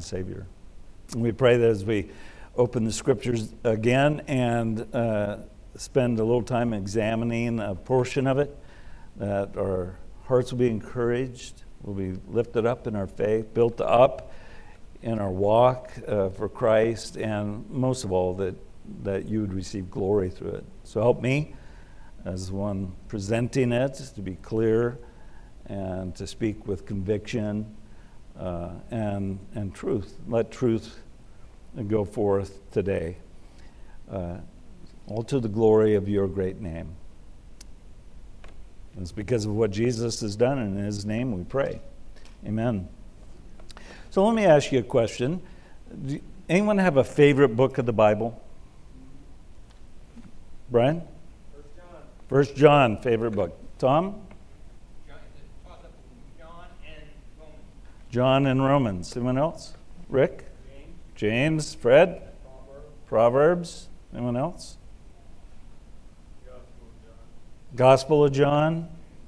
and Savior. And we pray that as we open the Scriptures again and spend a little time examining a portion of it, that our hearts will be encouraged, will be lifted up in our faith, built up in our walk for Christ, and most of all, that you would receive glory through it. So help me, as one presenting it, to be clear and to speak with conviction and truth. Let truth go forth today, all to the glory of your great name. It's because of what Jesus has done, and in his name we pray. Amen. So let me ask you a question. Do anyone have a favorite book of the Bible? Brian? 1 John, favorite book. Tom? John and Romans. Anyone else? Rick? James. Fred? Proverbs. Anyone else? Gospel of John.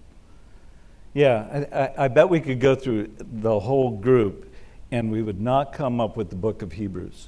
Yeah, I bet we could go through the whole group and we would not come up with the book of Hebrews.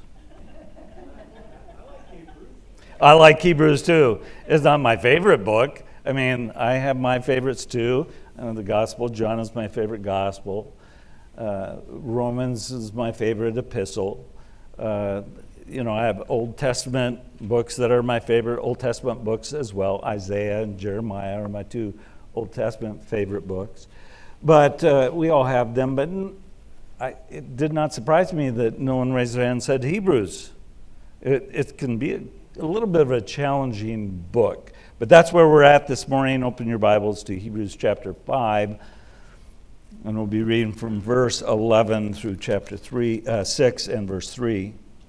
I like Hebrews too. It's not my favorite book. I mean, I have my favorites too. The Gospel of John is my favorite gospel. Romans is my favorite epistle. I have Old Testament books that are my favorite Old Testament books as well. Isaiah and Jeremiah are my two Old Testament favorite books. But we all have them. But it did not surprise me that no one raised their hand and said Hebrews. It can be a little bit of a challenging book. But that's where we're at this morning. Open your Bibles to Hebrews chapter 5. And we'll be reading from verse 11 through chapter 6 and verse 3.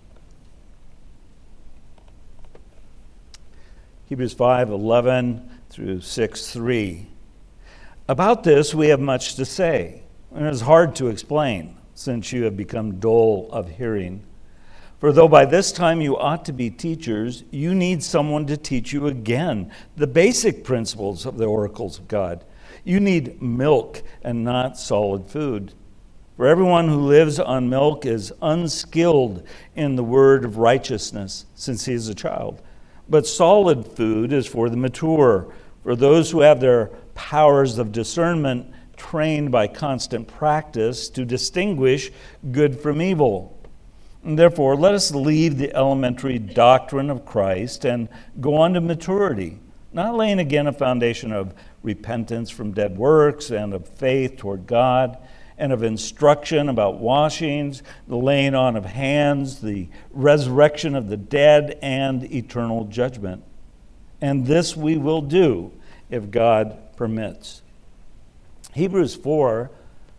Hebrews 5:11 through 6:3. About this we have much to say, and it is hard to explain, since you have become dull of hearing. For though by this time you ought to be teachers, you need someone to teach you again the basic principles of the oracles of God. You need milk and not solid food. For everyone who lives on milk is unskilled in the word of righteousness, since he is a child. But solid food is for the mature, for those who have their powers of discernment trained by constant practice to distinguish good from evil. And therefore, let us leave the elementary doctrine of Christ and go on to maturity, not laying again a foundation of repentance from dead works and of faith toward God, and of instruction about washings, the laying on of hands, the resurrection of the dead, and eternal judgment. And this we will do if God permits. Hebrews 4,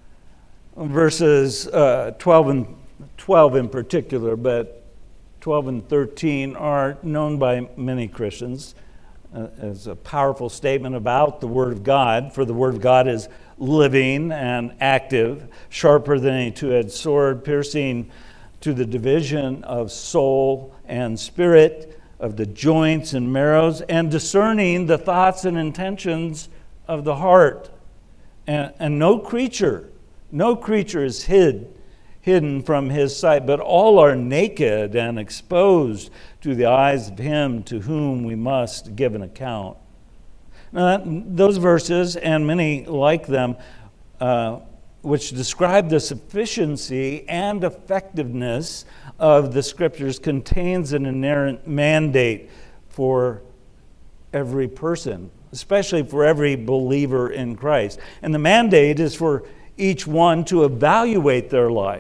verses 12 in particular, but 12 and 13 are known by many Christians as a powerful statement about the Word of God, for the Word of God is living and active, sharper than any two-edged sword, piercing to the division of soul and spirit, of the joints and marrows, and discerning the thoughts and intentions of the heart. And no creature is hidden from his sight, but all are naked and exposed to the eyes of him to whom we must give an account. Now, those verses, and many like them, which describe the sufficiency and effectiveness of the Scriptures, contains an inherent mandate for every person, especially for every believer in Christ. And the mandate is for each one to evaluate their life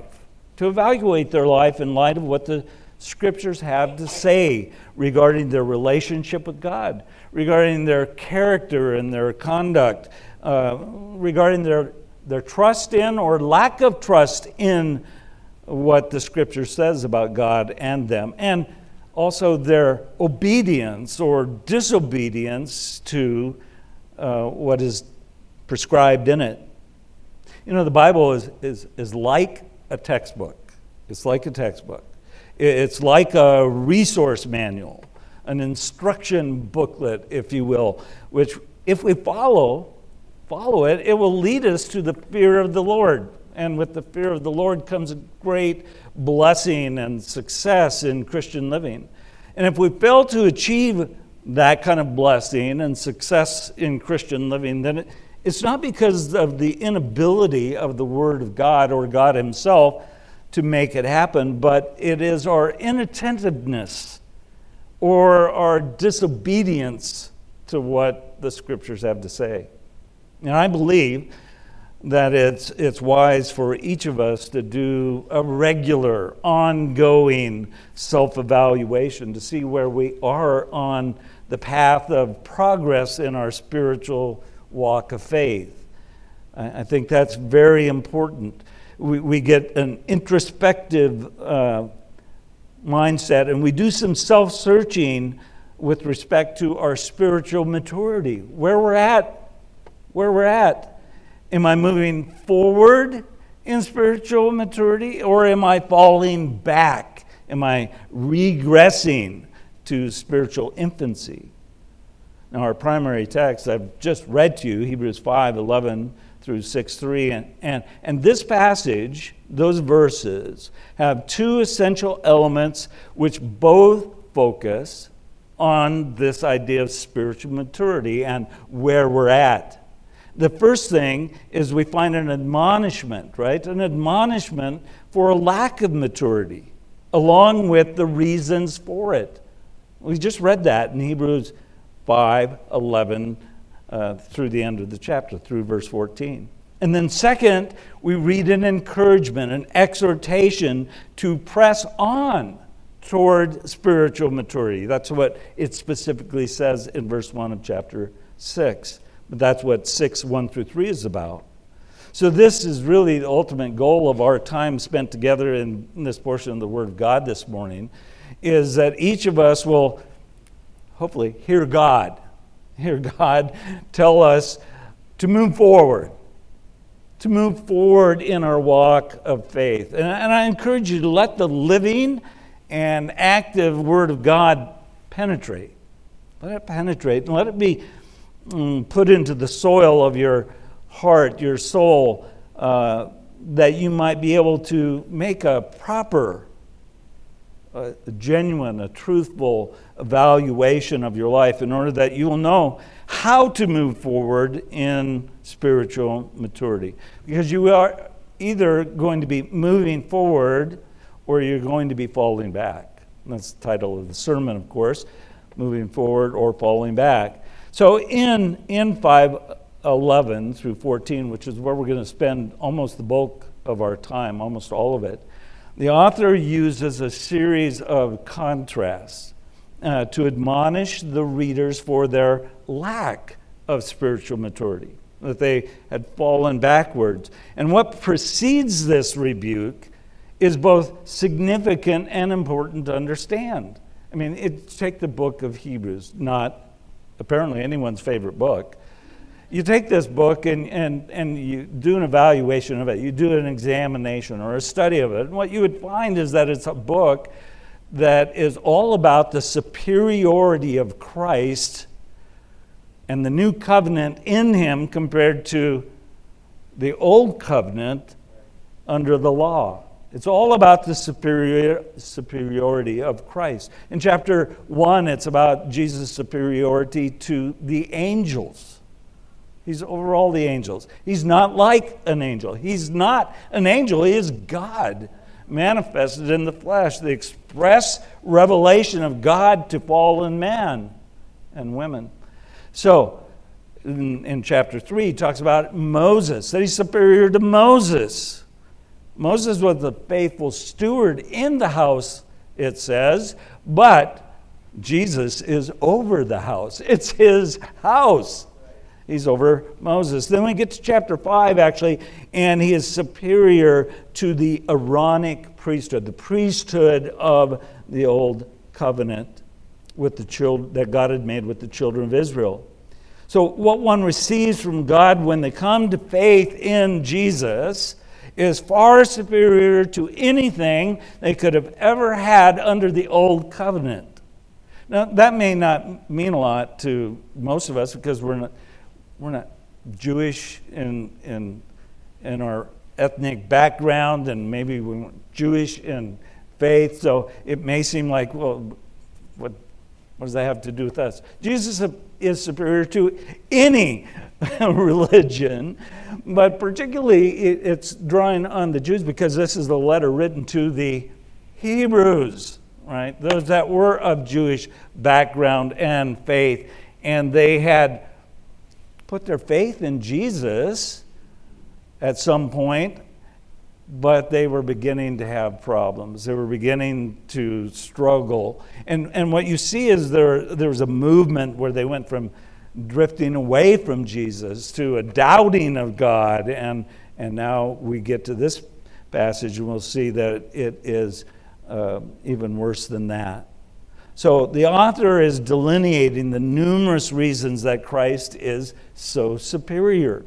in light of what the Scriptures have to say regarding their relationship with God, regarding their character and their conduct, regarding their trust in or lack of trust in what the Scripture says about God and them, and also their obedience or disobedience to what is prescribed in it. You know, the Bible is like a textbook. It's like a textbook. It's like a resource manual, an instruction booklet, if you will, which if we follow it, it will lead us to the fear of the Lord And with the fear of the Lord comes a great blessing and success in Christian living. And if we fail to achieve that kind of blessing and success in Christian living, then it's not because of the inability of the Word of God or God Himself to make it happen, but it is our inattentiveness or our disobedience to what the Scriptures have to say. And I believe that it's wise for each of us to do a regular, ongoing self-evaluation to see where we are on the path of progress in our spiritual walk of faith. I think that's very important. We get an introspective mindset, and we do some self-searching with respect to our spiritual maturity, where we're at. Am I moving forward in spiritual maturity, or am I falling back? Am I regressing to spiritual infancy? Now, our primary text I've just read to you, Hebrews 5:11 through 6:3, and this passage, those verses, have two essential elements which both focus on this idea of spiritual maturity and where we're at. The first thing is we find an admonishment, right? An admonishment for a lack of maturity, along with the reasons for it. We just read that in Hebrews 5:11 through the end of the chapter, through verse 14. And then second, we read an encouragement, an exhortation to press on toward spiritual maturity. That's what it specifically says in verse 1 of chapter 6. But that's what 6:1 through 3 is about. So this is really the ultimate goal of our time spent together in this portion of the Word of God this morning, is that each of us will hopefully hear God tell us to move forward in our walk of faith. And I encourage you to let the living and active Word of God penetrate. Let it penetrate and let it be put into the soil of your heart, your soul, that you might be able to make a proper, a genuine, a truthful evaluation of your life in order that you will know how to move forward in spiritual maturity. Because you are either going to be moving forward or you're going to be falling back. And that's the title of the sermon, of course, moving forward or falling back. So in 5:11 through 14, which is where we're going to spend almost the bulk of our time, almost all of it, the author uses a series of contrasts to admonish the readers for their lack of spiritual maturity, that they had fallen backwards. And what precedes this rebuke is both significant and important to understand. I mean, take the book of Hebrews, not apparently anyone's favorite book. You take this book and you do an evaluation of it. You do an examination or a study of it. And what you would find is that it's a book that is all about the superiority of Christ and the new covenant in Him compared to the old covenant under the law. It's all about the superiority of Christ. In chapter 1, it's about Jesus' superiority to the angels. He's over all the angels. He's not like an angel. He's not an angel. He is God manifested in the flesh, the express revelation of God to fallen man and women. So, in chapter 3, he talks about Moses, that he's superior to Moses. Moses was the faithful steward in the house, it says, but Jesus is over the house. It's his house. He's over Moses. Then we get to chapter 5, actually, and he is superior to the Aaronic priesthood, the priesthood of the old covenant with the children that God had made with the children of Israel. So what one receives from God when they come to faith in Jesus is far superior to anything they could have ever had under the old covenant. Now, that may not mean a lot to most of us because we're not Jewish in our ethnic background, and maybe we weren't Jewish in faith, so it may seem like, well, what does that have to do with us? Jesus is superior to any religion, but particularly it's drawing on the Jews because this is the letter written to the Hebrews, right? Those that were of Jewish background and faith, and they had put their faith in Jesus at some point, but they were beginning to have problems. They were beginning to struggle. And what you see is there was a movement where they went from drifting away from Jesus to a doubting of God. And now we get to this passage and we'll see that it is even worse than that. So the author is delineating the numerous reasons that Christ is so superior.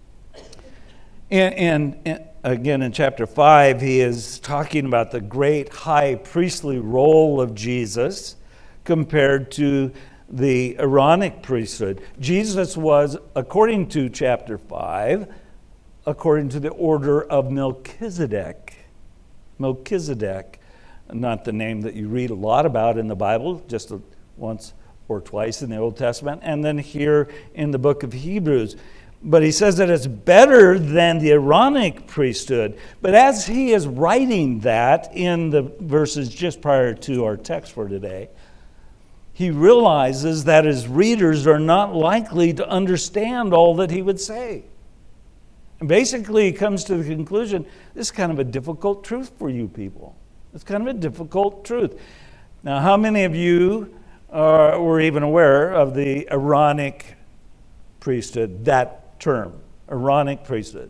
And again, in chapter 5, he is talking about the great high priestly role of Jesus compared to the Aaronic priesthood. Jesus was, according to chapter 5, according to the order of Melchizedek. Melchizedek, not the name that you read a lot about in the Bible, just once or twice in the Old Testament, and then here in the book of Hebrews. But he says that it's better than the Aaronic priesthood. But as he is writing that in the verses just prior to our text for today, he realizes that his readers are not likely to understand all that he would say. And basically he comes to the conclusion, this is kind of a difficult truth for you people. It's kind of a difficult truth. Now, how many of you were even aware of the Aaronic priesthood, that term, Aaronic priesthood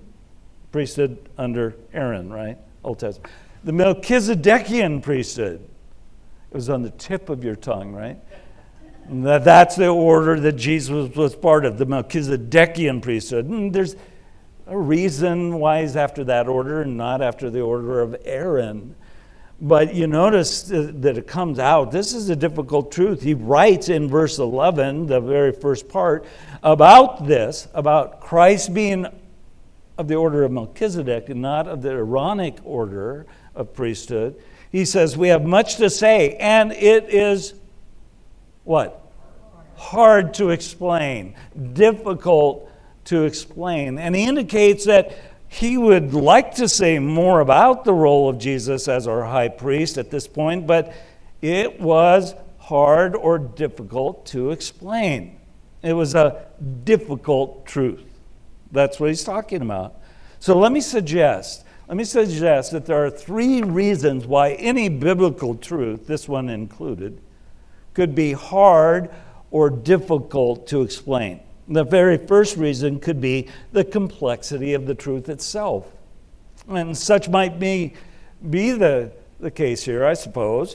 under Aaron, right? Old Testament. The Melchizedekian priesthood. It was on the tip of your tongue, right? And that's the order that Jesus was part of, the Melchizedekian priesthood. And there's a reason why he's after that order and not after the order of Aaron. But you notice that it comes out. This is a difficult truth. He writes in verse 11, the very first part, about this, about Christ being of the order of Melchizedek and not of the Aaronic order of priesthood. He says, we have much to say, and it is what? Hard to explain, difficult to explain. And he indicates that he would like to say more about the role of Jesus as our high priest at this point, but it was hard or difficult to explain. It was a difficult truth. That's what he's talking about. So let me suggest that there are three reasons why any biblical truth, this one included, could be hard or difficult to explain. The very first reason could be the complexity of the truth itself. And such might be the case here, I suppose.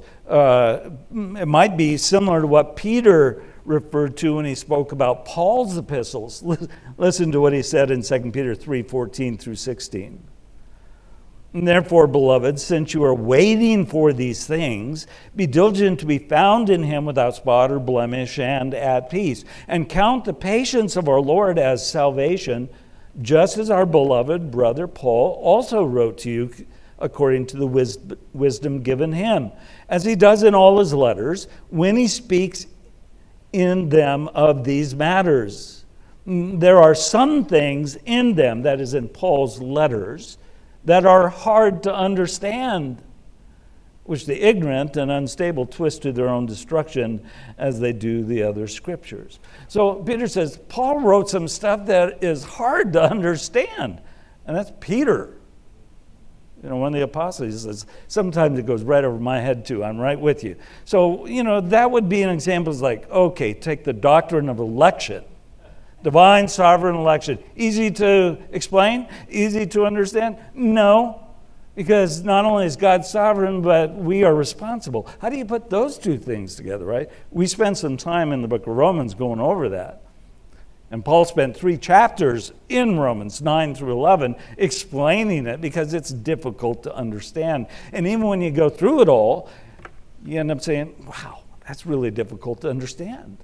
It might be similar to what Peter referred to when he spoke about Paul's epistles. Listen to what he said in 2 Peter 3:14 through 16. And therefore, beloved, since you are waiting for these things, be diligent to be found in him without spot or blemish and at peace. And count the patience of our Lord as salvation, just as our beloved brother Paul also wrote to you according to the wisdom given him, as he does in all his letters, when he speaks in them of these matters. There are some things in them, that is in Paul's letters, that are hard to understand, which the ignorant and unstable twist to their own destruction as they do the other scriptures. So Peter says, Paul wrote some stuff that is hard to understand. And that's Peter. You know, one of the apostles says, sometimes it goes right over my head too. I'm right with you. So, that would be an example. It's like, okay, take the doctrine of election. Divine sovereign election. Easy to explain? Easy to understand? No, because not only is God sovereign, but we are responsible. How do you put those two things together, right? We spent some time in the book of Romans going over that. And Paul spent 3 chapters in Romans 9 through 11 explaining it because it's difficult to understand. And even when you go through it all, you end up saying, wow, that's really difficult to understand.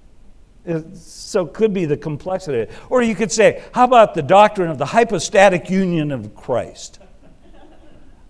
So it could be the complexity. Or you could say, how about the doctrine of the hypostatic union of Christ?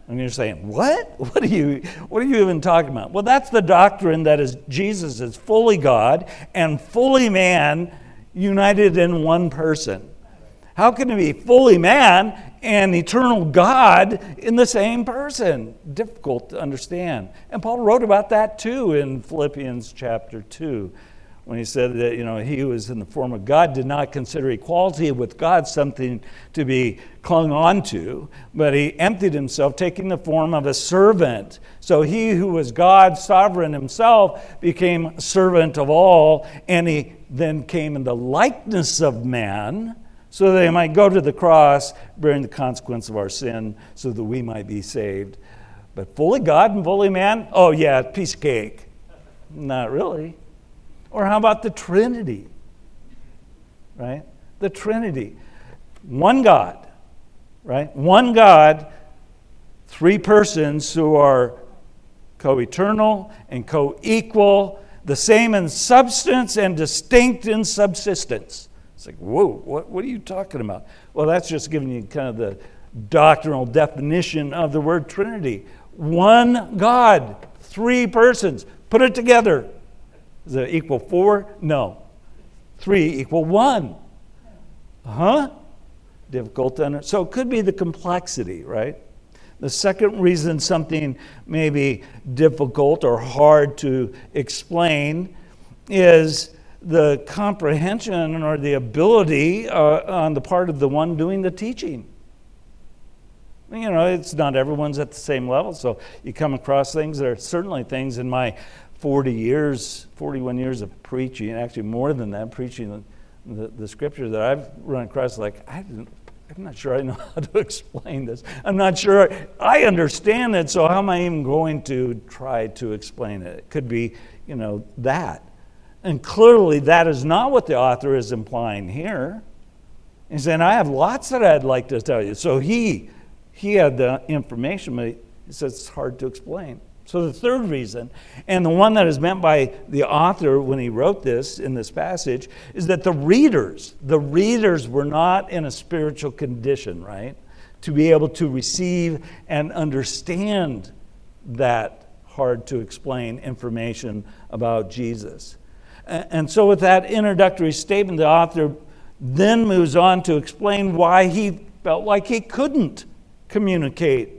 And you're saying, what? What are you even talking about? Well, that's the doctrine that is Jesus is fully God and fully man united in one person. How can he be fully man and eternal God in the same person? Difficult to understand. And Paul wrote about that too in Philippians chapter 2, when he said that, he who was in the form of God did not consider equality with God something to be clung on to, but he emptied himself, taking the form of a servant. So he who was God, sovereign himself, became servant of all, and he then came in the likeness of man, so that he might go to the cross, bearing the consequence of our sin, so that we might be saved. But fully God and fully man? Oh yeah, piece of cake. Not really. Or how about the Trinity? Right? The Trinity. One God. Right? One God, three persons who are co-eternal and co-equal, the same in substance and distinct in subsistence. It's like, whoa, what are you talking about? Well, that's just giving you kind of the doctrinal definition of the word Trinity. One God, three persons. Put it together. Does it equal 4? No. 3 equal 1. Difficult to understand. So it could be the complexity, right? The second reason something may be difficult or hard to explain is the comprehension or the ability on the part of the one doing the teaching. It's not everyone's at the same level, so you come across things. There are certainly things in my 41 years of preaching, actually more than that, preaching the scripture that I've run across, like, I'm not sure I know how to explain this. I'm not sure I understand it, so how am I even going to try to explain it? It could be, that. And clearly that is not what the author is implying here. He's saying, I have lots that I'd like to tell you. So he had the information, but he says it's hard to explain. So the third reason, and the one that is meant by the author when he wrote this in this passage, is that the readers were not in a spiritual condition, right, to be able to receive and understand that hard to explain information about Jesus. And so with that introductory statement, the author then moves on to explain why he felt like he couldn't communicate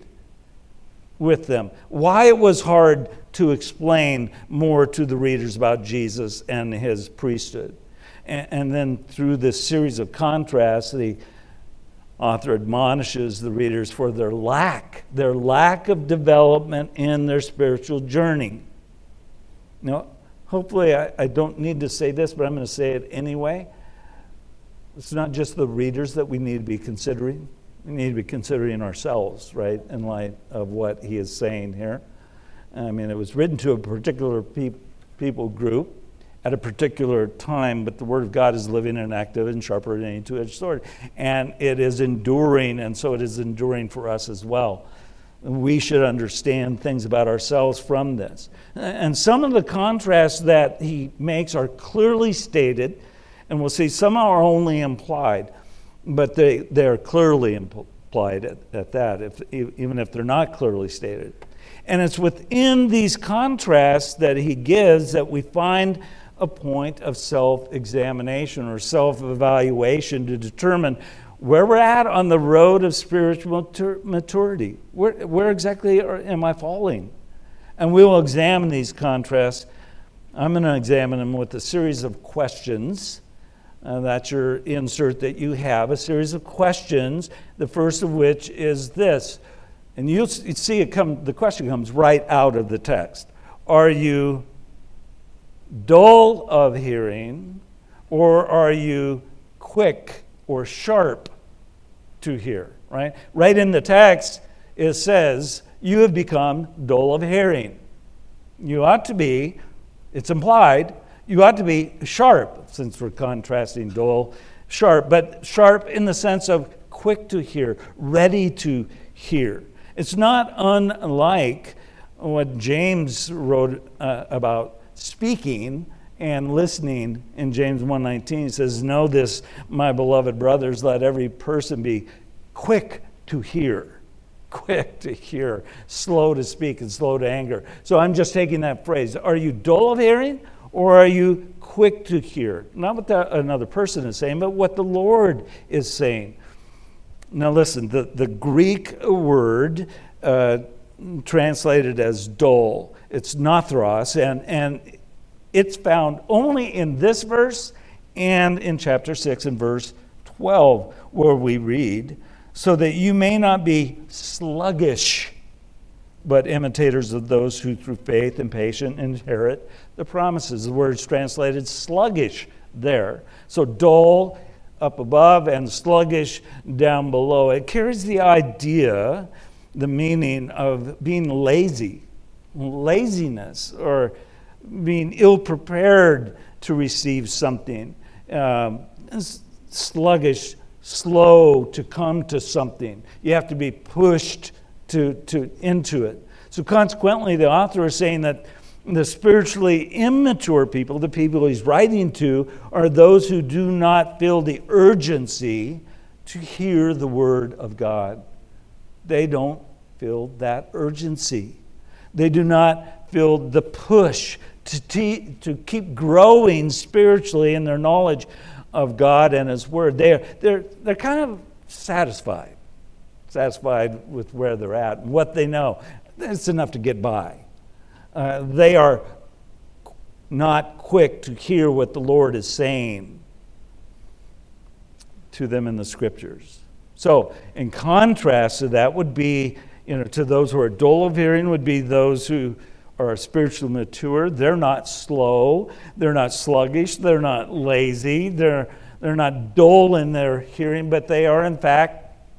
with them, why it was hard to explain more to the readers about Jesus and his priesthood. And then through this series of contrasts, the author admonishes the readers for their lack of development in their spiritual journey. Now, hopefully I don't need to say this, but I'm going to say it anyway. It's not just the readers that we need to be considering. We need to be considering ourselves, right, in light of what he is saying here. I mean, it was written to a particular people group at a particular time, but the Word of God is living and active and sharper than any two-edged sword. And it is enduring, and so it is enduring for us as well. We should understand things about ourselves from this. And some of the contrasts that he makes are clearly stated, and we'll see some are only implied. But they're clearly implied at that, even if they're not clearly stated. And it's within these contrasts that he gives that we find a point of self-examination or self-evaluation to determine where we're at on the road of spiritual maturity. Where exactly am I falling? And we will examine these contrasts. I'm going to examine them with a series of questions. That's your insert that you have, a series of questions, the first of which is this. And you'll see the question comes right out of the text. Are you dull of hearing, or are you quick or sharp to hear? Right? Right in the text, it says, you have become dull of hearing. You ought to be, it's implied, you ought to be sharp, since we're contrasting dull, sharp, but sharp in the sense of quick to hear, ready to hear. It's not unlike what James wrote about speaking and listening in James 1:19. He says, know this, my beloved brothers, let every person be quick to hear, quick to hear, slow to speak, and slow to anger. So I'm just taking that phrase. Are you dull of hearing, or are you quick to hear? Not what another person is saying, but what the Lord is saying. Now listen, the Greek word translated as dull, it's nathros, and it's found only in this verse and in chapter 6 and verse 12, where we read, so that you may not be sluggish, but imitators of those who through faith and patience inherit the promises. The word's translated sluggish there. So dull up above and sluggish down below. It carries the idea, the meaning of being lazy, laziness, or being ill-prepared to receive something. Sluggish, slow to come to something. You have to be pushed into it. So consequently, the author is saying that the spiritually immature people, the people he's writing to, are those who do not feel the urgency to hear the word of God. They don't feel that urgency. They do not feel the push to keep growing spiritually in their knowledge of God and His Word. They're kind of satisfied with where they're at, what they know. It's enough to get by. They are not quick to hear what the Lord is saying to them in the Scriptures. So, in contrast to that would be, to those who are dull of hearing, would be those who are spiritually mature. They're not slow. They're not sluggish. They're not lazy. They're not dull in their hearing, but they are, in fact,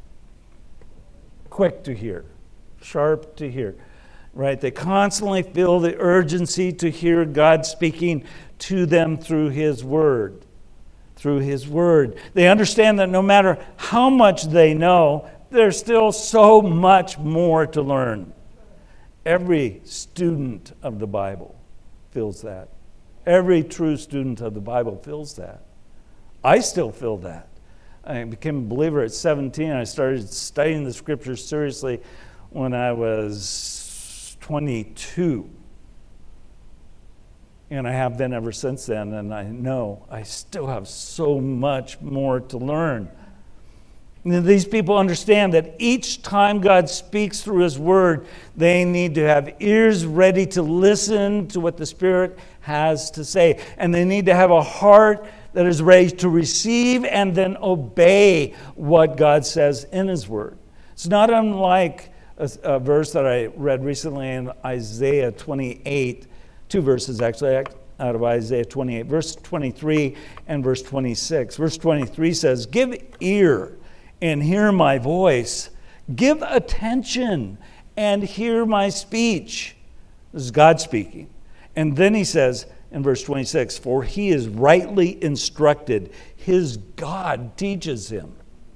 quick to hear, sharp to hear. Right? They constantly feel the urgency to hear God speaking to them through His Word. Through His Word. They understand that no matter how much they know, there's still so much more to learn. Every student of the Bible feels that. Every true student of the Bible feels that. I still feel that. I became a believer at 17. I started studying the Scriptures seriously when I was 22. And I have been ever since then, and I know I still have so much more to learn. And these people understand that each time God speaks through His Word, they need to have ears ready to listen to what the Spirit has to say. And they need to have a heart that is ready to receive and then obey what God says in His Word. It's not unlike a verse that I read recently in Isaiah 28, two verses actually out of Isaiah 28, verse 23 and verse 26. Verse 23 says, "Give ear and hear my voice. Give attention and hear my speech." This is God speaking. And then he says in verse 26, "For he is rightly instructed. His God teaches him."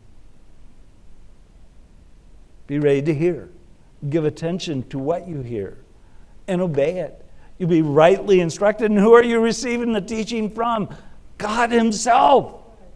Be ready to hear. Give attention to what you hear and obey it. You'll be rightly instructed. And who are you receiving the teaching from? God Himself.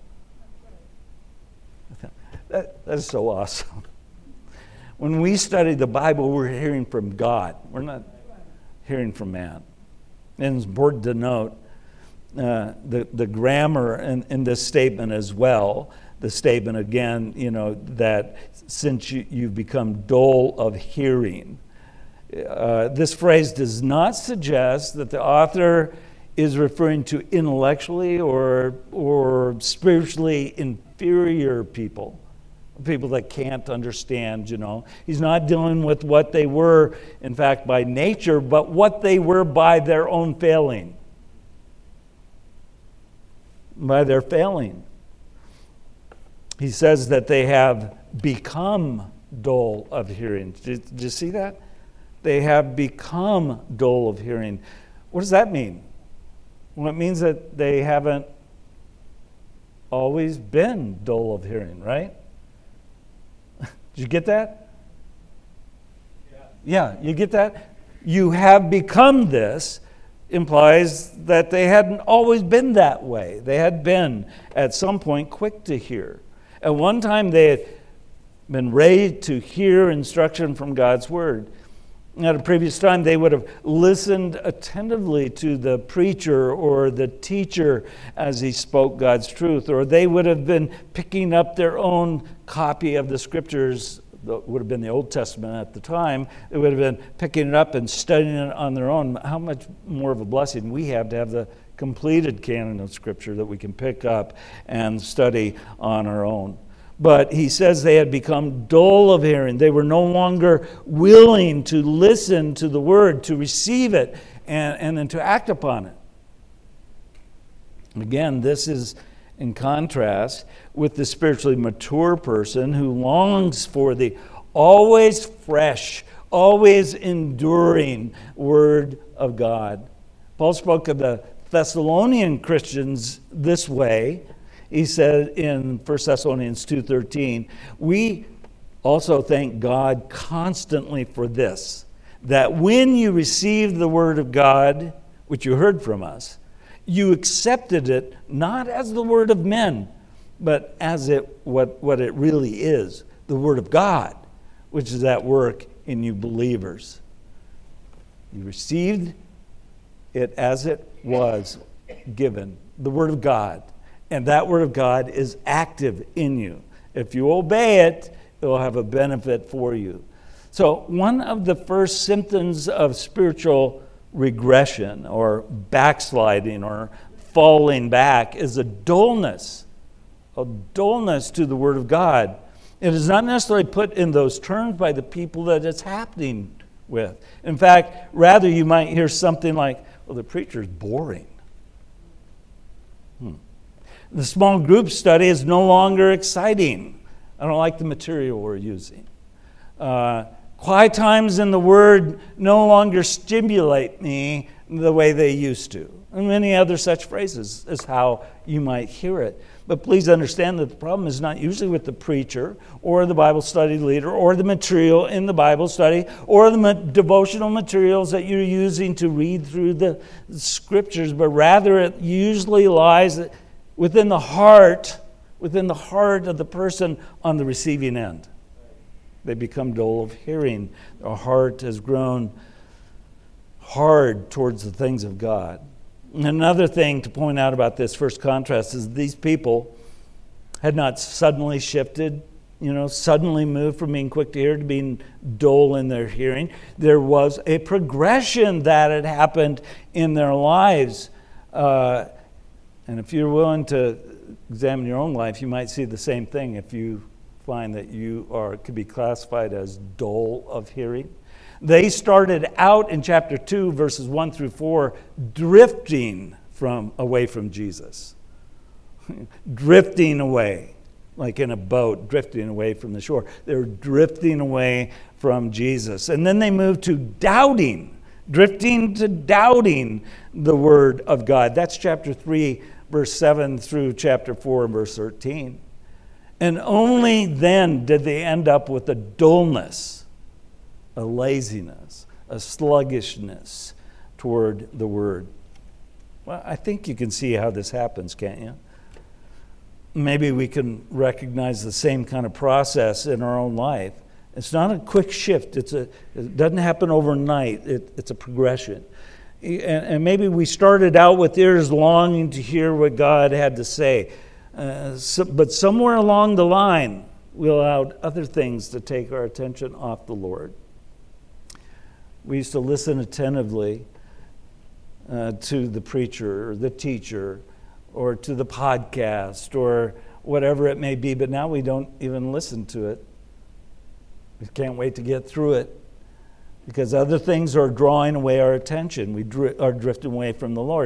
That's so awesome. When we study the Bible, we're hearing from God. We're not hearing from man. And it's important to note the grammar in this statement as well. The statement again, that since you've become dull of hearing. This phrase does not suggest that the author is referring to intellectually or spiritually inferior people that can't understand, He's not dealing with what they were, in fact, by nature, but what they were by their own failing. By their failing. He says that they have become dull of hearing. Did you see that? They have become dull of hearing. What does that mean? Well, it means that they haven't always been dull of hearing, right? Did you get that? Yeah, you get that? You have become this implies that they hadn't always been that way. They had been, at some point, quick to hear. At one time, they had been raised to hear instruction from God's Word. At a previous time, they would have listened attentively to the preacher or the teacher as he spoke God's truth, or they would have been picking up their own copy of the Scriptures. That would have been the Old Testament at the time. They would have been picking it up and studying it on their own. How much more of a blessing we have to have the completed canon of Scripture that we can pick up and study on our own. But he says they had become dull of hearing. They were no longer willing to listen to the Word, to receive it, and then to act upon it. Again, this is in contrast with the spiritually mature person who longs for the always fresh, always enduring Word of God. Paul spoke of the Thessalonian Christians this way. He said in 1 Thessalonians 2:13, we also thank God constantly for this, that when you received the Word of God, which you heard from us, you accepted it not as the word of men, but as what it really is, the Word of God, which is at work in you believers. You received it as it was given, the Word of God. And that Word of God is active in you. If you obey it, it will have a benefit for you. So one of the first symptoms of spiritual regression or backsliding or falling back is a dullness to the Word of God. It is not necessarily put in those terms by the people that it's happening with. In fact, rather you might hear something like, well, the preacher's boring. The small group study is no longer exciting. I don't like the material we're using. Quiet times in the Word no longer stimulate me the way they used to. And many other such phrases is how you might hear it. But please understand that the problem is not usually with the preacher or the Bible study leader or the material in the Bible study or the devotional materials that you're using to read through the Scriptures, but rather it usually lies within the heart of the person on the receiving end. They become dull of hearing. Their heart has grown hard towards the things of God. And another thing to point out about this first contrast is these people had not suddenly shifted, suddenly moved from being quick to hear to being dull in their hearing. There was a progression that had happened in their lives. And if you're willing to examine your own life, you might see the same thing if you find that you could be classified as dull of hearing. They started out in chapter 2, verses 1 through 4, drifting away from Jesus. Drifting away, like in a boat, drifting away from the shore. They were drifting away from Jesus. And then they moved to drifting to doubting the Word of God. That's chapter 3, verse 7 through chapter 4, verse 13. And only then did they end up with a dullness, a laziness, a sluggishness toward the Word. Well, I think you can see how this happens, can't you? Maybe we can recognize the same kind of process in our own life. It's not a quick shift. It doesn't happen overnight. It's a progression. And maybe we started out with ears longing to hear what God had to say. But somewhere along the line, we allowed other things to take our attention off the Lord. We used to listen attentively to the preacher or the teacher or to the podcast or whatever it may be, but now we don't even listen to it. We can't wait to get through it because other things are drawing away our attention. We are drifting away from the Lord.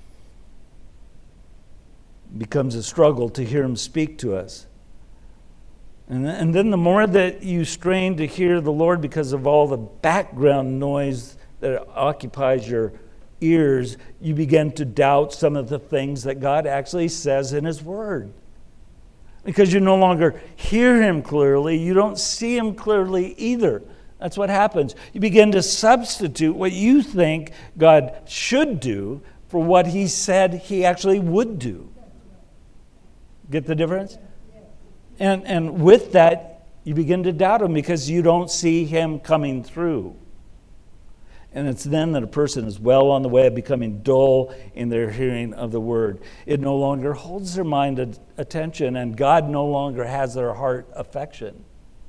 It becomes a struggle to hear Him speak to us. And then the more that you strain to hear the Lord because of all the background noise that occupies your ears, you begin to doubt some of the things that God actually says in His Word. Because you no longer hear Him clearly, you don't see Him clearly either. That's what happens. You begin to substitute what you think God should do for what He said He actually would do. Get the difference? And with that, You begin to doubt him because you don't see him coming through. And it's then that a person is well on the way of becoming dull in their hearing of the word. It no longer holds their mind attention, and God no longer has their heart affection.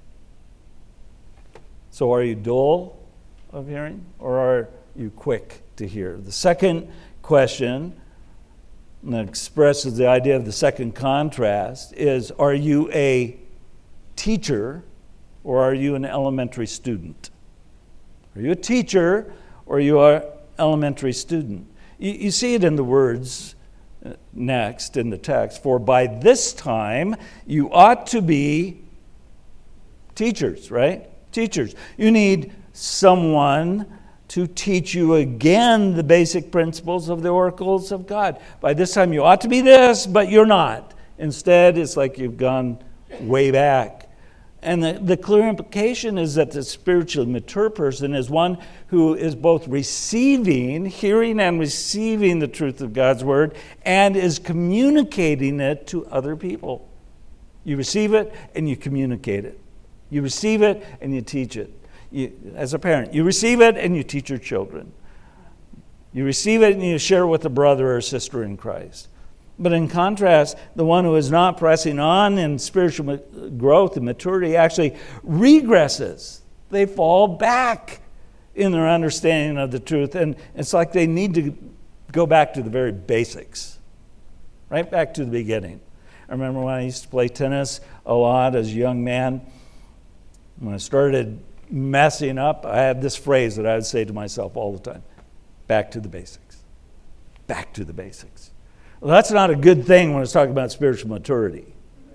So are you dull of hearing, or are you quick to hear? The second question that expresses the idea of the second contrast is, are you a teacher or are you an elementary student? Are you a teacher or you are an elementary student? You see it in the words next in the text. For by this time you ought to be teachers, right? Teachers. You need someone to teach you again the basic principles of the oracles of God. By this time you ought to be this, but you're not. Instead, it's like you've gone way back. And the clear implication is that the spiritually mature person is one who is both hearing and receiving the truth of God's word, and is communicating it to other people. You receive it and you communicate it. You receive it and you teach it. As a parent, you receive it and you teach your children. You receive it and you share it with a brother or sister in Christ. But in contrast, the one who is not pressing on in spiritual growth and maturity actually regresses. They fall back in their understanding of the truth. And it's like they need to go back to the very basics, right back to the beginning. I remember when I used to play tennis a lot as a young man. When I started messing up, I had this phrase that I would say to myself all the time: back to the basics. Back to the basics. Well, that's not a good thing when it's talking about spiritual maturity.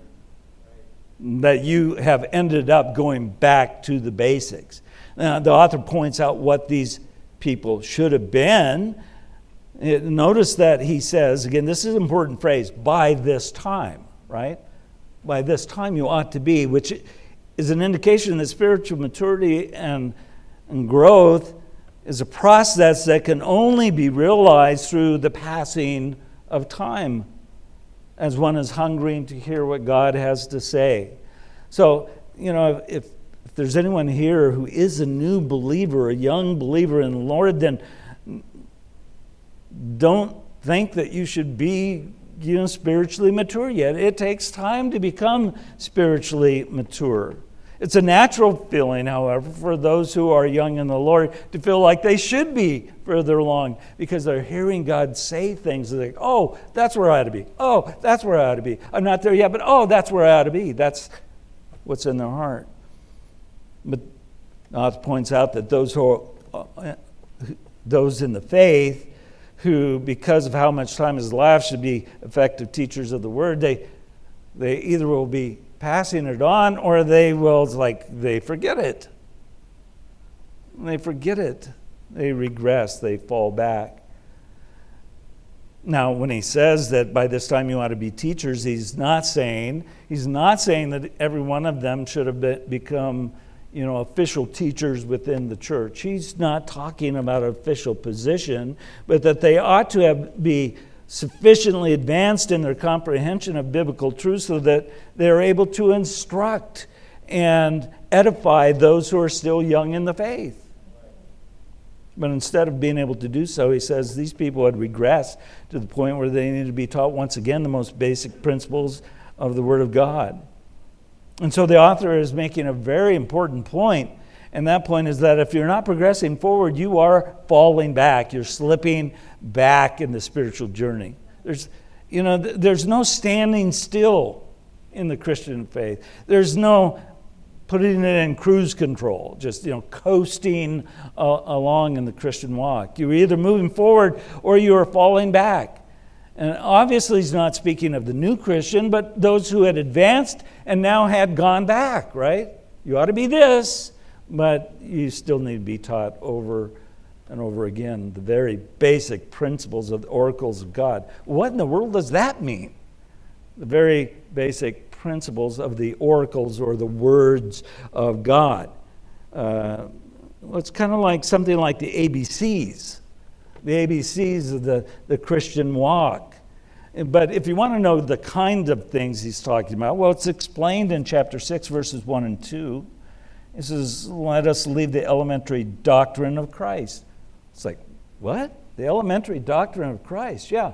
That you have ended up going back to the basics. Now, the author points out what these people should have been. Notice that he says, again, this is an important phrase, by this time, right? By this time you ought to be, which is an indication that spiritual maturity and growth is a process that can only be realized through the passing of time, as one is hungering to hear what God has to say. So, if there's anyone here who is a new believer, a young believer in the Lord, then don't think that you should be spiritually mature yet. It takes time to become spiritually mature. It's a natural feeling, however, for those who are young in the Lord to feel like they should be further along because they're hearing God say things. They're like, oh, that's where I ought to be. Oh, that's where I ought to be. I'm not there yet, but oh, that's where I ought to be. That's what's in their heart. But God points out that those in the faith who, because of how much time has elapsed, should be effective teachers of the word, they either will be passing it on, or they forget it. They forget it. They regress. They fall back. Now, when he says that by this time you ought to be teachers, he's not saying that every one of them should have become, official teachers within the church. He's not talking about an official position, but that they ought to be sufficiently advanced in their comprehension of biblical truth so that they're able to instruct and edify those who are still young in the faith. But instead of being able to do so, he says these people had regressed to the point where they need to be taught once again the most basic principles of the Word of God. And so the author is making a very important point, and that point is that if you're not progressing forward, you are falling back. You're slipping back in the spiritual journey. There's no standing still in the Christian faith. There's no putting it in cruise control, just coasting along in the Christian walk. You're either moving forward or you are falling back. And obviously he's not speaking of the new Christian, but those who had advanced and now had gone back, right? You ought to be this, but you still need to be taught over and over again the very basic principles of the oracles of God. What in the world does that mean? The very basic principles of the oracles or the words of God. It's kind of like something like the ABCs. The ABCs of the Christian walk. But if you want to know the kind of things he's talking about, well, it's explained in chapter 6, verses 1 and 2. It says, let us leave the elementary doctrine of Christ. It's like, what? The elementary doctrine of Christ? Yeah.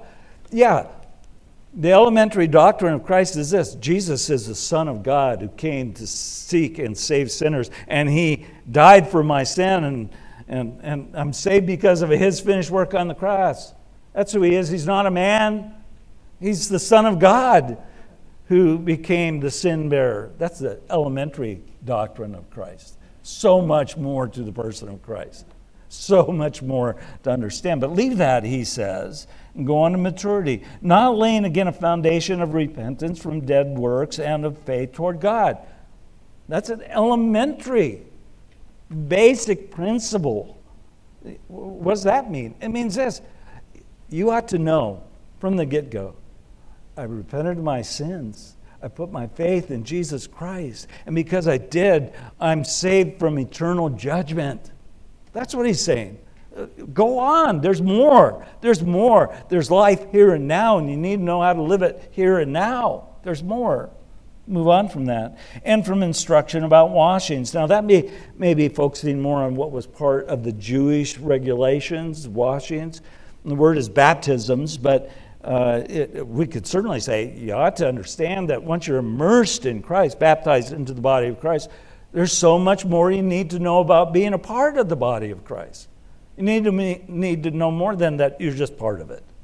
The elementary doctrine of Christ is this. Jesus is the Son of God who came to seek and save sinners. And he died for my sin, and I'm saved because of his finished work on the cross. That's who he is. He's not a man. He's the Son of God who became the sin bearer. That's the elementary doctrine of Christ. So much more to the person of Christ. So much more to understand. But leave that, he says, and go on to maturity. Not laying again a foundation of repentance from dead works and of faith toward God. That's an elementary, basic principle. What does that mean? It means this. You ought to know from the get-go, I repented of my sins. I put my faith in Jesus Christ. And because I did, I'm saved from eternal judgment. That's what he's saying. Go on. There's more. There's more. There's life here and now, and you need to know how to live it here and now. There's more. Move on from that. And from instruction about washings. Now, that may be focusing more on what was part of the Jewish regulations, washings. And the word is baptisms, but we could certainly say you ought to understand that once you're immersed in Christ, baptized into the body of Christ, there's so much more you need to know about being a part of the body of Christ. You need to know more than that you're just part of it.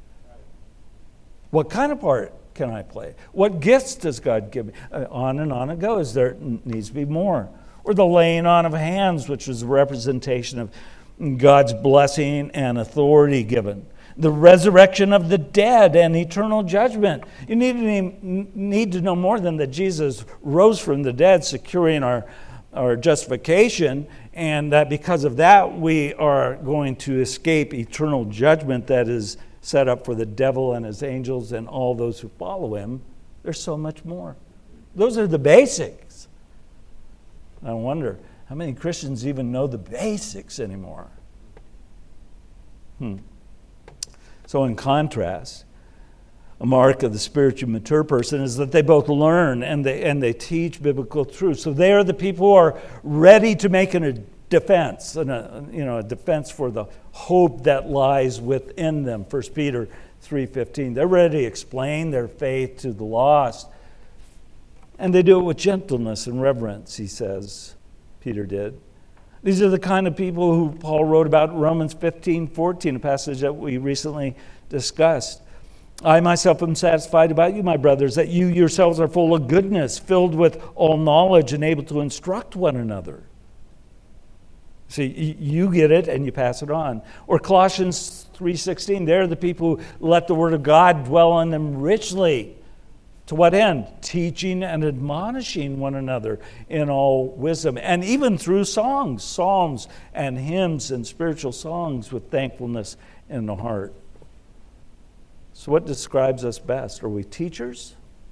What kind of part can I play? What gifts does God give me? On and on it goes. There needs to be more. Or the laying on of hands, which is a representation of God's blessing and authority given. The resurrection of the dead and eternal judgment. You need to know more than that Jesus rose from the dead, securing our justification, and that because of that we are going to escape eternal judgment that is set up for the devil and his angels and all those who follow him. There's so much more. Those are the basics. I wonder how many Christians even know the basics anymore. So in contrast, a mark of the spiritually mature person is that they both learn and they teach biblical truth. So they are the people who are ready to make a defense, a defense for the hope that lies within them. 1 Peter 3:15. They're ready to explain their faith to the lost. And they do it with gentleness and reverence, he says. Peter did. These are the kind of people who Paul wrote about in Romans 15:14, a passage that we recently discussed. I myself am satisfied about you, my brothers, that you yourselves are full of goodness, filled with all knowledge, and able to instruct one another. See, you get it and you pass it on. Or Colossians 3:16, they're the people who let the word of God dwell in them richly. To what end? Teaching and admonishing one another in all wisdom. And even through songs, psalms and hymns and spiritual songs with thankfulness in the heart. So what describes us best? Are we teachers?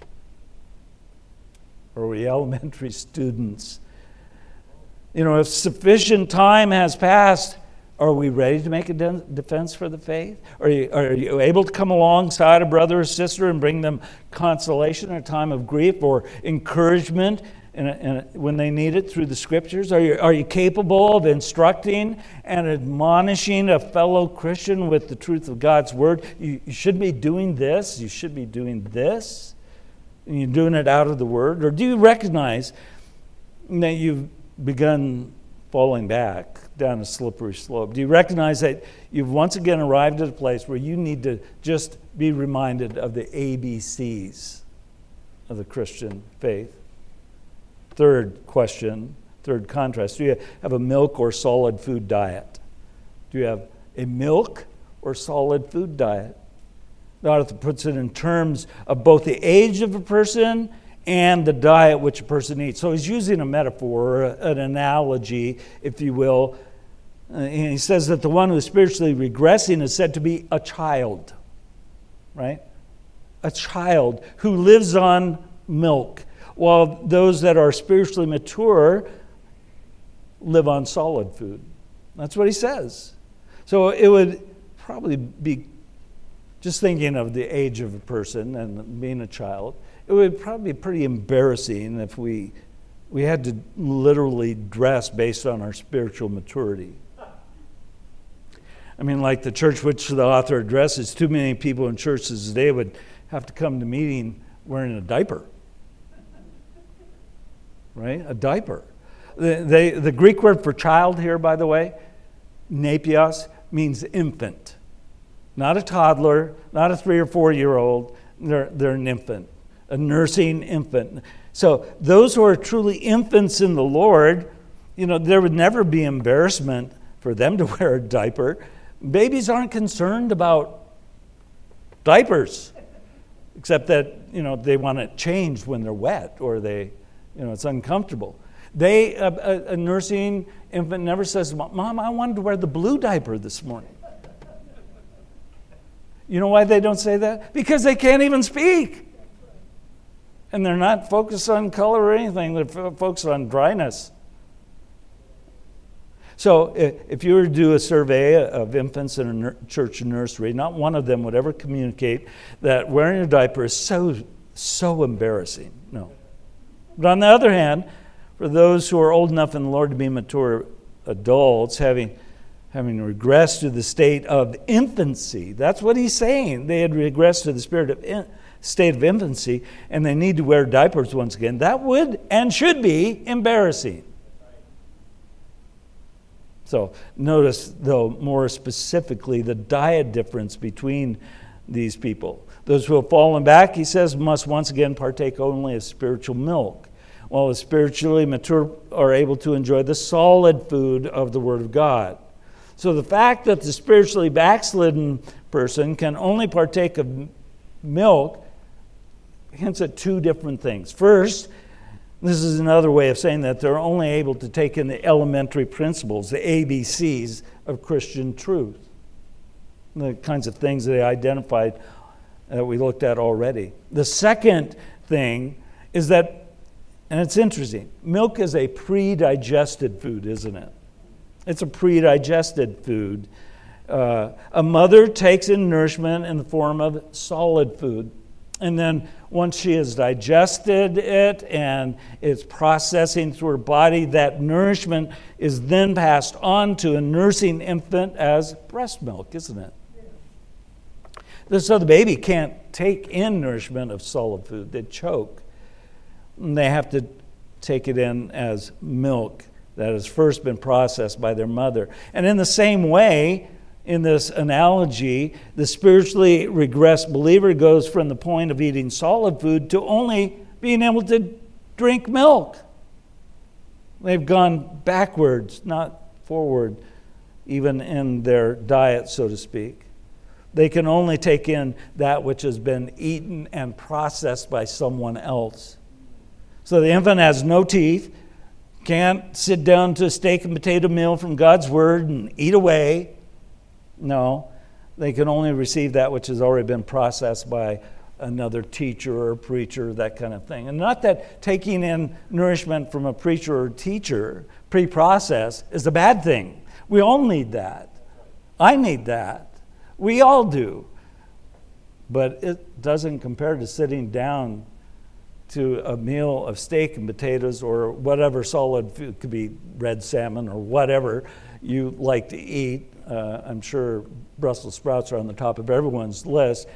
Or are we elementary students? If sufficient time has passed, are we ready to make a defense for the faith? Are you able to come alongside a brother or sister and bring them consolation in a time of grief or encouragement when they need it through the Scriptures? Are you capable of instructing and admonishing a fellow Christian with the truth of God's Word? You should be doing this. You should be doing this. And you're doing it out of the Word? Or do you recognize that you've begun falling back down a slippery slope? Do you recognize that you've once again arrived at a place where you need to just be reminded of the ABCs of the Christian faith? Third question, third contrast. Do you have a milk or solid food diet? Do you have a milk or solid food diet? The author puts it in terms of both the age of a person and the diet which a person eats. So he's using a metaphor, an analogy, if you will. And he says that the one who is spiritually regressing is said to be a child, right? A child who lives on milk, while those that are spiritually mature live on solid food. That's what he says. So it would probably be just thinking of the age of a person and being a child, it would probably be pretty embarrassing if we had to literally dress based on our spiritual maturity. I mean, like the church which the author addresses, too many people in churches today would have to come to meeting wearing a diaper. Right? A diaper. The Greek word for child here, by the way, nepios, means infant. Not a toddler, not a 3 or 4 year old. They're an infant, a nursing infant. So those who are truly infants in the Lord, there would never be embarrassment for them to wear a diaper. Babies aren't concerned about diapers, except that, they want it changed when they're wet or it's uncomfortable. A nursing infant never says, Mom, I wanted to wear the blue diaper this morning. You know why they don't say that? Because they can't even speak. And they're not focused on color or anything. They're focused on dryness. So if you were to do a survey of infants in a church nursery, not one of them would ever communicate that wearing a diaper is so embarrassing. No. But on the other hand, for those who are old enough in the Lord to be mature adults, having regressed to the state of infancy, that's what he's saying. They had regressed to the state of infancy, and they need to wear diapers once again. That would and should be embarrassing. So notice, though, more specifically, the diet difference between these people. Those who have fallen back, he says, must once again partake only of spiritual milk, while the spiritually mature are able to enjoy the solid food of the Word of God. So the fact that the spiritually backslidden person can only partake of milk hints at two different things. First, this is another way of saying that they're only able to take in the elementary principles, the ABCs of Christian truth, the kinds of things that they identified that we looked at already. The second thing is that, and it's interesting, milk is a pre-digested food, isn't it? It's a pre-digested food. A mother takes in nourishment in the form of solid food. And then once she has digested it and it's processing through her body, that nourishment is then passed on to a nursing infant as breast milk, isn't it? So the baby can't take in nourishment of solid food. They choke. And they have to take it in as milk that has first been processed by their mother. And in the same way, in this analogy, the spiritually regressed believer goes from the point of eating solid food to only being able to drink milk. They've gone backwards, not forward, even in their diet, so to speak. They can only take in that which has been eaten and processed by someone else. So the infant has no teeth, can't sit down to a steak and potato meal from God's Word and eat away. No, they can only receive that which has already been processed by another teacher or preacher, that kind of thing. And not that taking in nourishment from a preacher or teacher, pre-processed, is a bad thing. We all need that. I need that. We all do. But it doesn't compare to sitting down to a meal of steak and potatoes or whatever solid food, could be red salmon or whatever you like to eat. I'm sure Brussels sprouts are on the top of everyone's list.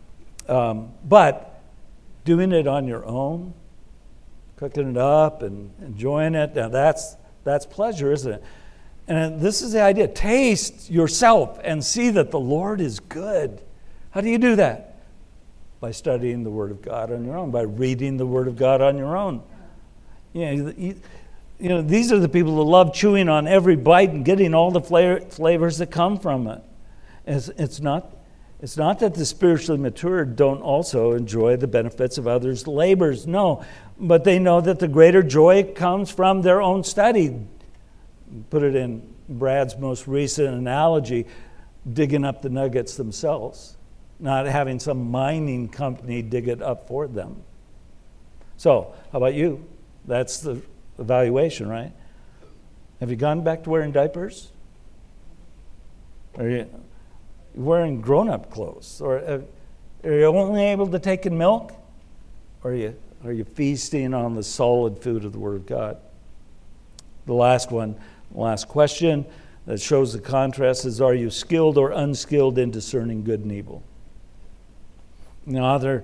But doing it on your own, cooking it up and enjoying it, now that's pleasure, isn't it? And this is the idea. Taste yourself and see that the Lord is good. How do you do that? By studying the Word of God on your own, by reading the Word of God on your own. You know, these are the people who love chewing on every bite and getting all the flavors that come from it. It's not that the spiritually mature don't also enjoy the benefits of others' labors. No, but they know that the greater joy comes from their own study. Put it in Brad's most recent analogy, digging up the nuggets themselves, not having some mining company dig it up for them. So, how about you? That's the evaluation, right? Have you gone back to wearing diapers? Are you You're wearing grown-up clothes? Or are you only able to take in milk? Or are you feasting on the solid food of the Word of God? The last question that shows the contrast is, are you skilled or unskilled in discerning good and evil? The author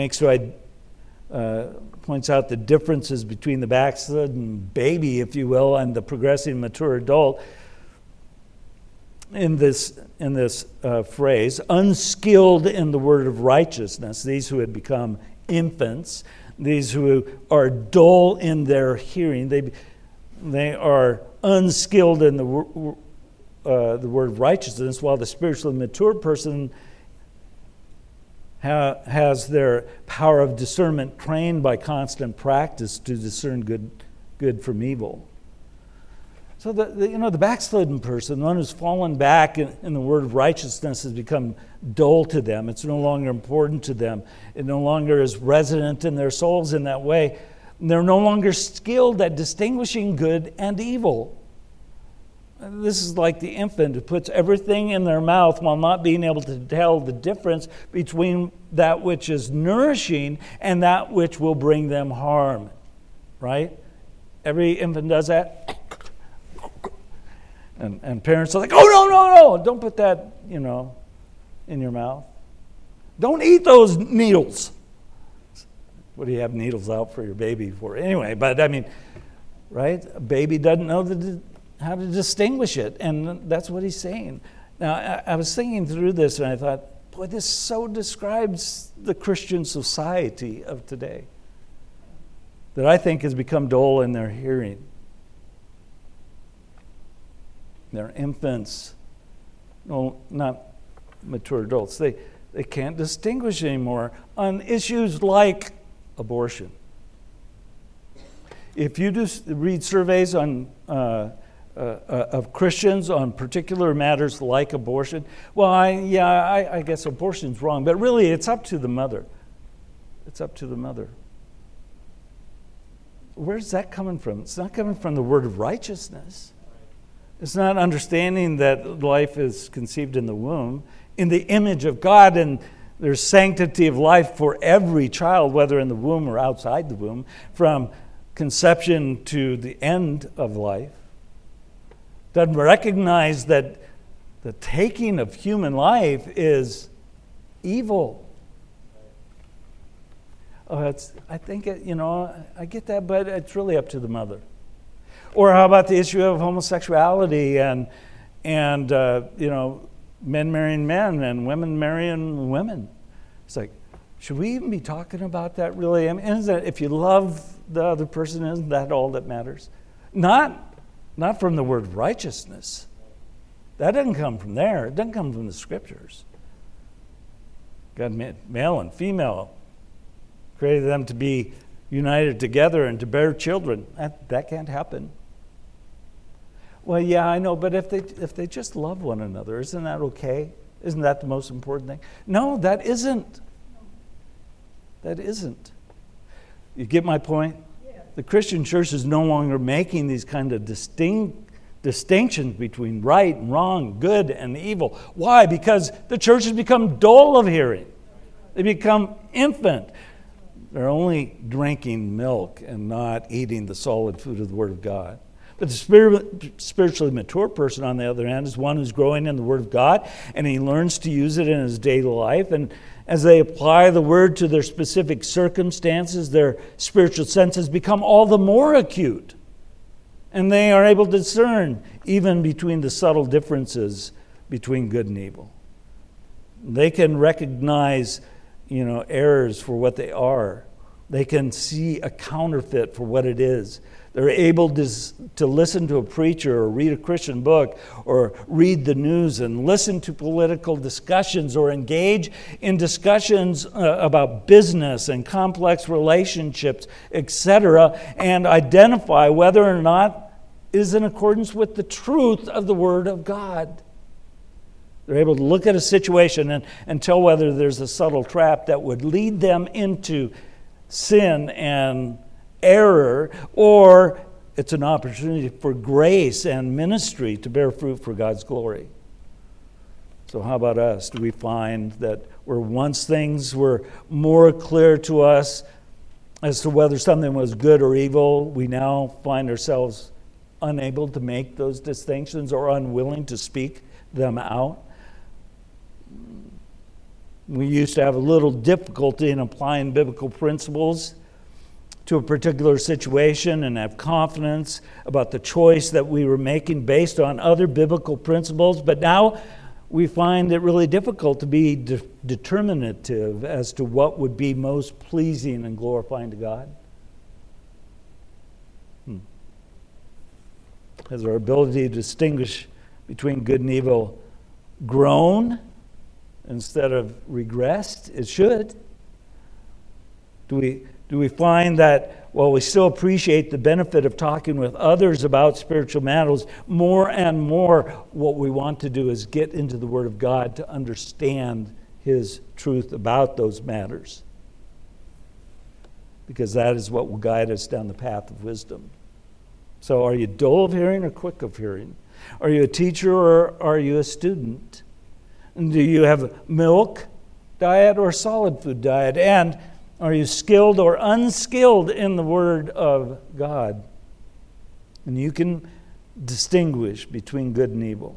points out the differences between the backslidden baby, if you will, and the progressing mature adult in this phrase. Unskilled in the word of righteousness, these who had become infants, these who are dull in their hearing, they are unskilled in the word of righteousness, while the spiritually mature person has their power of discernment trained by constant practice to discern good from evil. So the backslidden person, the one who's fallen back in the word of righteousness, has become dull to them. It's no longer important to them. It no longer is resident in their souls in that way. They're no longer skilled at distinguishing good and evil. This is like the infant who puts everything in their mouth while not being able to tell the difference between that which is nourishing and that which will bring them harm. Right? Every infant does that. And parents are like, oh, no, don't put that, in your mouth. Don't eat those needles. What do you have needles out for your baby for? Anyway, but right? A baby doesn't know how to distinguish it, and that's what he's saying. Now, I was thinking through this, and I thought, boy, this so describes the Christian society of today that I think has become dull in their hearing. They're infants, no, not mature adults. They can't distinguish anymore on issues like abortion. If you just read surveys on of Christians on particular matters like abortion, well, I guess abortion's wrong, but really it's up to the mother. It's up to the mother. Where's that coming from? It's not coming from the word of righteousness. It's not understanding that life is conceived in the womb in the image of God, and there's sanctity of life for every child, whether in the womb or outside the womb, from conception to the end of life. Doesn't recognize that the taking of human life is evil. I get that, but it's really up to the mother. Or how about the issue of homosexuality and men marrying men and women marrying women? It's like, should we even be talking about that really? Isn't that, if you love the other person, isn't that all that matters? Not from the word righteousness. That doesn't come from there. It doesn't come from the scriptures. God made male and female, created them to be united together and to bear children. That can't happen. Well, yeah, I know, but if they just love one another, isn't that okay? Isn't that the most important thing? No, that isn't. That isn't. You get my point? Yeah. The Christian church is no longer making these kind of distinctions between right and wrong, good and evil. Why? Because the church has become dull of hearing. They become infant. They're only drinking milk and not eating the solid food of the Word of God. But the spiritually mature person, on the other hand, is one who's growing in the Word of God, and he learns to use it in his daily life. And as they apply the Word to their specific circumstances, their spiritual senses become all the more acute. And they are able to discern even between the subtle differences between good and evil. They can recognize, errors for what they are. They can see a counterfeit for what it is. They're able to listen to a preacher or read a Christian book or read the news and listen to political discussions or engage in discussions about business and complex relationships, etc., and identify whether or not it is in accordance with the truth of the Word of God. They're able to look at a situation and tell whether there's a subtle trap that would lead them into sin and error, or it's an opportunity for grace and ministry to bear fruit for God's glory. So how about us? Do we find that where once things were more clear to us as to whether something was good or evil, we now find ourselves unable to make those distinctions or unwilling to speak them out? We used to have a little difficulty in applying biblical principles to a particular situation and have confidence about the choice that we were making based on other biblical principles, but now we find it really difficult to be determinative as to what would be most pleasing and glorifying to God. Has our ability to distinguish between good and evil grown instead of regressed? It should. Do we find that while we still appreciate the benefit of talking with others about spiritual matters, more and more what we want to do is get into the Word of God to understand His truth about those matters? Because that is what will guide us down the path of wisdom. So are you dull of hearing or quick of hearing? Are you a teacher or are you a student? And do you have a milk diet or a solid food diet? And are you skilled or unskilled in the Word of God? And you can distinguish between good and evil.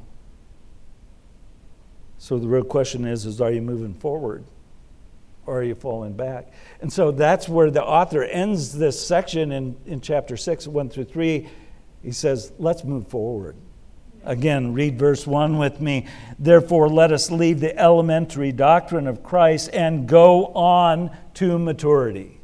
So the real question is are you moving forward or are you falling back? And so that's where the author ends this section in chapter 6, 1 through 3. He says, let's move forward. Again, read verse 1 with me. Therefore, let us leave the elementary doctrine of Christ and go on to maturity.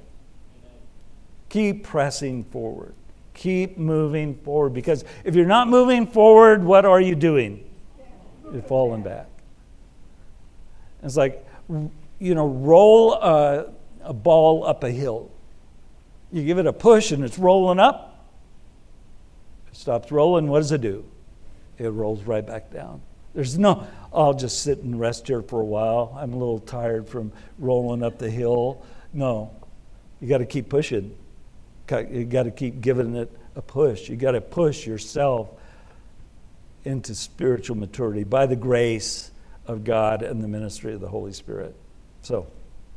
Keep pressing forward. Keep moving forward. Because if you're not moving forward, what are you doing? You're falling back. It's like, roll a ball up a hill. You give it a push and it's rolling up. It stops rolling. What does it do? It rolls right back down. There's no, I'll just sit and rest here for a while. I'm a little tired from rolling up the hill. No, you got to keep pushing. You got to keep giving it a push. You got to push yourself into spiritual maturity by the grace of God and the ministry of the Holy Spirit. So,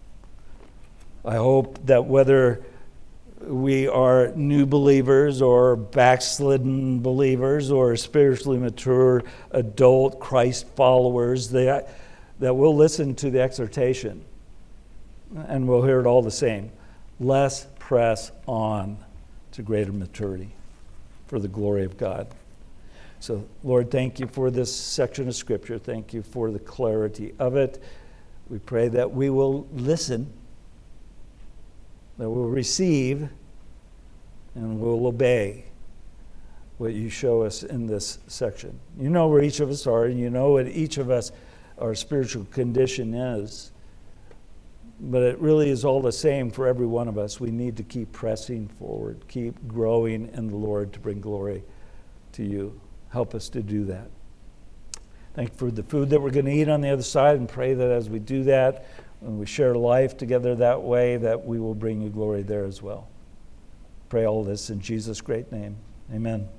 I hope that whether we are new believers or backslidden believers or spiritually mature adult Christ followers, that we'll listen to the exhortation and we'll hear it all the same. Let's press on to greater maturity for the glory of God. So, Lord, thank you for this section of Scripture. Thank you for the clarity of it. We pray that we will listen, that we'll receive, and we'll obey what you show us in this section. You know where each of us are, and you know what each of us, our spiritual condition is. But it really is all the same for every one of us. We need to keep pressing forward, keep growing in the Lord to bring glory to you. Help us to do that. Thank you for the food that we're going to eat on the other side, and pray that as we do that, when we share life together that way, that we will bring you glory there as well. Pray all this in Jesus' great name. Amen.